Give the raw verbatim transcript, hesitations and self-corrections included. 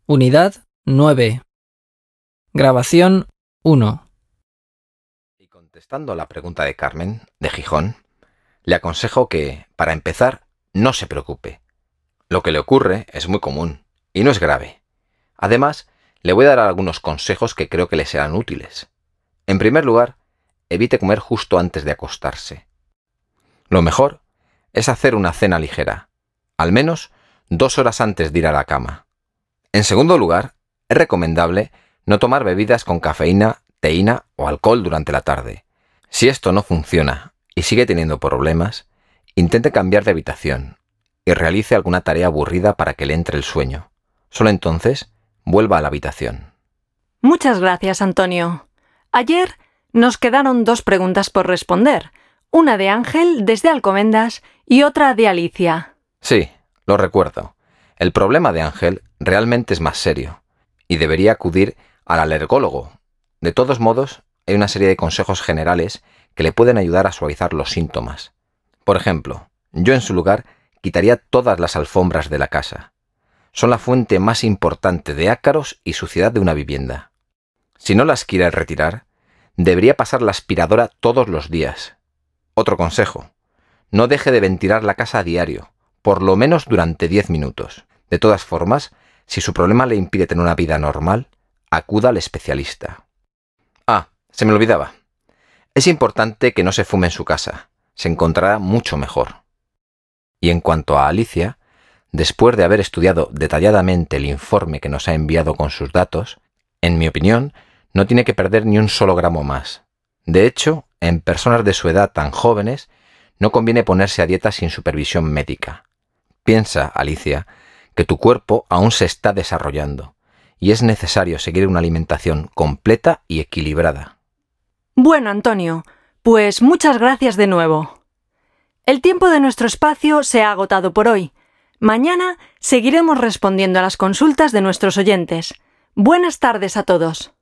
Unidad nueve. Grabación uno. Y contestando a la pregunta de Carmen, de Gijón, le aconsejo que, para empezar, no se preocupe. Lo que le ocurre es muy común y no es grave. Además, le voy a dar algunos consejos que creo que le serán útiles. En primer lugar, evite comer justo antes de acostarse. Lo mejor es hacer una cena ligera, al menos dos horas antes de ir a la cama. En segundo lugar, es recomendable no tomar bebidas con cafeína, teína o alcohol durante la tarde. Si esto no funciona y sigue teniendo problemas, intente cambiar de habitación y realice alguna tarea aburrida para que le entre el sueño. Solo entonces, vuelva a la habitación. Muchas gracias, Antonio. Ayer nos quedaron dos preguntas por responder, una de Ángel desde Alcobendas y otra de Alicia. Sí, lo recuerdo. El problema de Ángel realmente es más serio y debería acudir al alergólogo. De todos modos, hay una serie de consejos generales que le pueden ayudar a suavizar los síntomas. Por ejemplo, yo en su lugar quitaría todas las alfombras de la casa. Son la fuente más importante de ácaros y suciedad de una vivienda. Si no las quiere retirar, debería pasar la aspiradora todos los días. Otro consejo: no deje de ventilar la casa a diario, por lo menos durante diez minutos. De todas formas, si su problema le impide tener una vida normal, acuda al especialista. Ah, se me olvidaba. Es importante que no se fume en su casa. Se encontrará mucho mejor. Y en cuanto a Alicia, después de haber estudiado detalladamente el informe que nos ha enviado con sus datos, en mi opinión, no tiene que perder ni un solo gramo más. De hecho, en personas de su edad tan jóvenes, no conviene ponerse a dieta sin supervisión médica. Piensa, Alicia, que tu cuerpo aún se está desarrollando y es necesario seguir una alimentación completa y equilibrada. Bueno, Antonio, pues muchas gracias de nuevo. El tiempo de nuestro espacio se ha agotado por hoy. Mañana seguiremos respondiendo a las consultas de nuestros oyentes. Buenas tardes a todos.